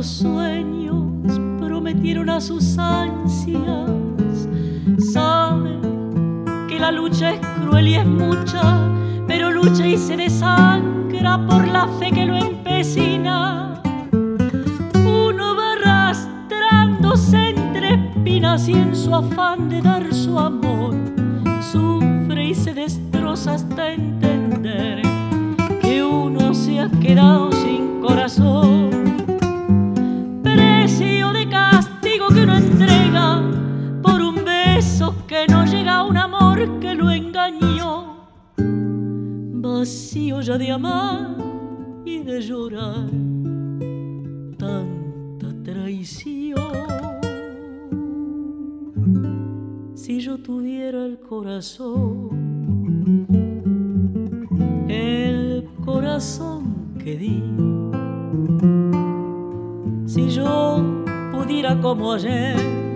los sueños prometieron a sus ansias. Sabe que la lucha es cruel y es mucha, pero lucha y se desangra por la fe que lo empecina. Uno va arrastrándose entre espinas y en su afán de dar su amor sufre y se destroza hasta entender que uno se ha quedado sin corazón. Precio de castigo que uno entrega por un beso que no llega a un amor que lo engañó. Vacío ya de amar y de llorar tanta traición. Si yo tuviera el corazón que di, si yo pudiera como ayer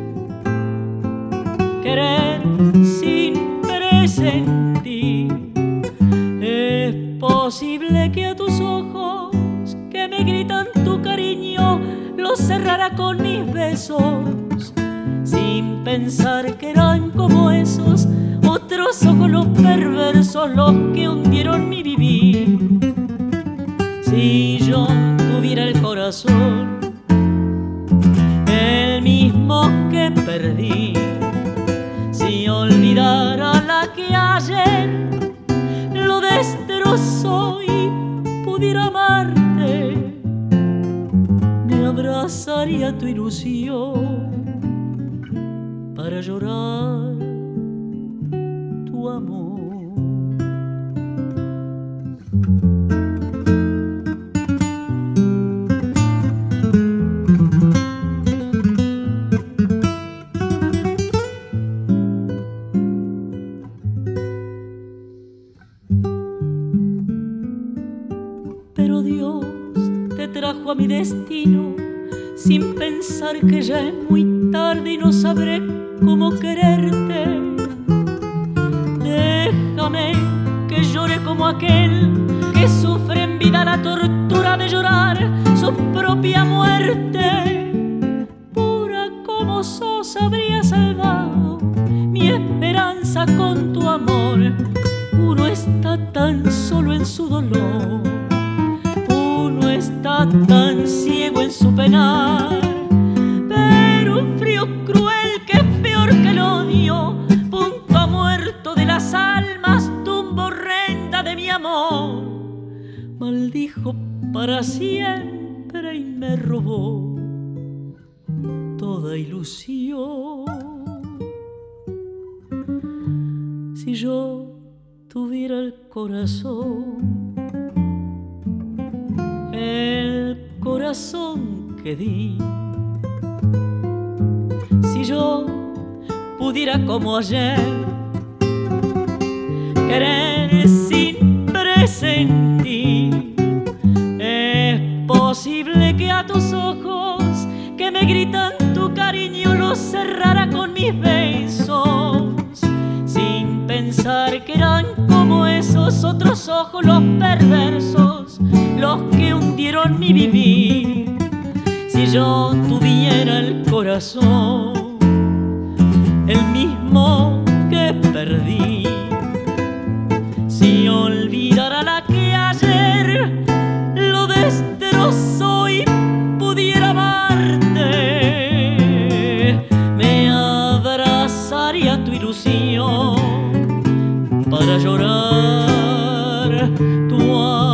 querer sin presentir, es posible que a tus ojos que me gritan tu cariño los cerrara con mis besos, sin pensar que eran como esos otros ojos los perversos los que hundieron mi vivir. Si yo tuviera el corazón, el mismo que perdí, si olvidara la que ayer lo destrozó y pudiera amarte, me abrazaría tu ilusión para llorar tu amor. Pero Dios te trajo a mi destino sin pensar que ya es muy tarde y no sabré cómo quererte. Déjame que llore como aquel que sufre en vida la tortura de llorar su propia muerte. Pura como sos habría salvado mi esperanza con tu amor. Uno está tan solo en su dolor, uno está tan ciego en su penar, pero un frío cruel que es peor que el odio, punto muerto de las almas, tumba horrenda de mi amor, maldijo para siempre y me robó toda ilusión. Si yo tuviera el corazón que di, si yo pudiera como ayer querer sin presentir, es posible que a tus ojos que me gritan tu cariño los cerrara con mis besos, sin pensar que eran como esos otros ojos los perversos los que hundieron mi vivir. Si yo tuviera el corazón, el mismo que perdí, si olvidara la que ayer lo destrozó y pudiera amarte, me abrazaría tu ilusión para llorar tu amor.